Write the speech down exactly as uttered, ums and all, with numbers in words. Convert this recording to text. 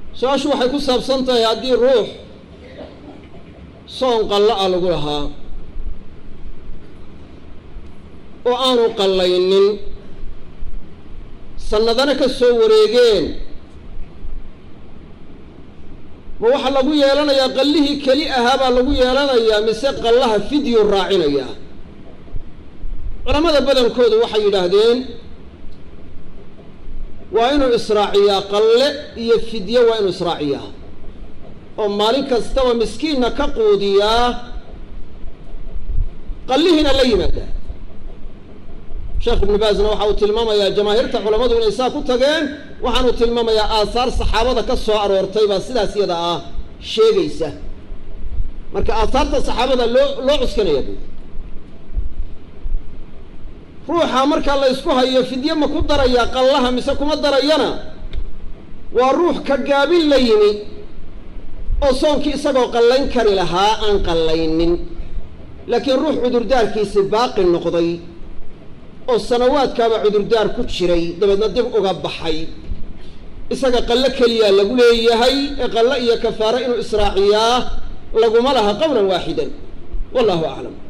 su-aashu waxay ku saabsan tahay haddii ruux soon qallo ah lagu lahaa oo aanu qallaynin sannadana ka soo wareegeen ma waxaa lagu yeelanayaa qallihii keli ahaa baa lagu yeelanayaa mise qallaha fidyu raacinayaa culamada badankoodu waxay yidhaahdeen waa inuu israaciyaa qalle iyo fidye waa inuu israaciyaa oo maalin kastaba miskiinna ka quudiyaa qallihiina la yimaadaa sheekh ibnu baasna waxa uu tilmaamayaa jamaahiirta culammadu inay saa ku tageen waxaanuu tilmaamayaa aahaar saxaabada ka soo aroortay baa sidaas iyada ah sheegaysa marka aahaarta saxaabada loo loo cuskanaya bu ruuxa markaa la ysku hayo fidye ma ku darayaa qallaha mise kuma darayana waa ruux ka gaabin la yimi oo soonkii isagoo qallayn kari lahaa aan qallaynin laakiin ruux cudurdaarkiisi baaqi noqday oo sanawaadkaaba cudurdaar ku jiray dabeedna dib uga baxay isaga qallo keliyaa lagu leeyahay ee qallo iyo kafaaro inuu israaciyaa laguma laha qowlan waaxidan wallahu aclam.